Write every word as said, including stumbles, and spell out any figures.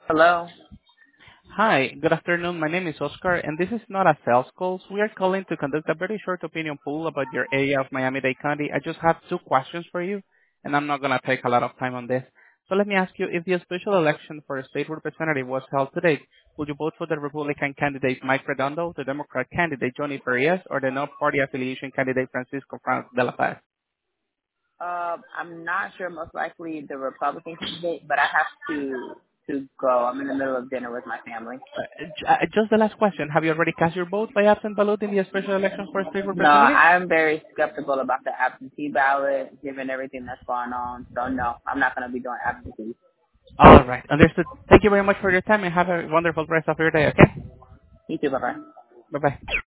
Hello. Hi, good afternoon. My name is Oscar, and this is not a sales call. We are calling to conduct a very short opinion poll about your area of Miami-Dade County. I just have two questions for you, and I'm not going to take a lot of time on this. So let me ask you, if the special election for a state representative was held today, would you vote for the Republican candidate Mike Redondo, the Democrat candidate Johnny Farias, or the no-party affiliation candidate Francisco Franz de la Paz? Uh, I'm not sure. Most likely the Republican candidate, but I have to to go. I'm in the middle of dinner with my family. Uh, j- uh, just the last question. Have you already cast your vote by absent ballot in the special election for a state No, representative? I'm very skeptical about the absentee ballot, given everything that's going on. So no, I'm not going to be doing absentee. All right. Understood. Thank you very much for your time and have a wonderful rest of your day, okay? You too. Bye bye. Bye-bye.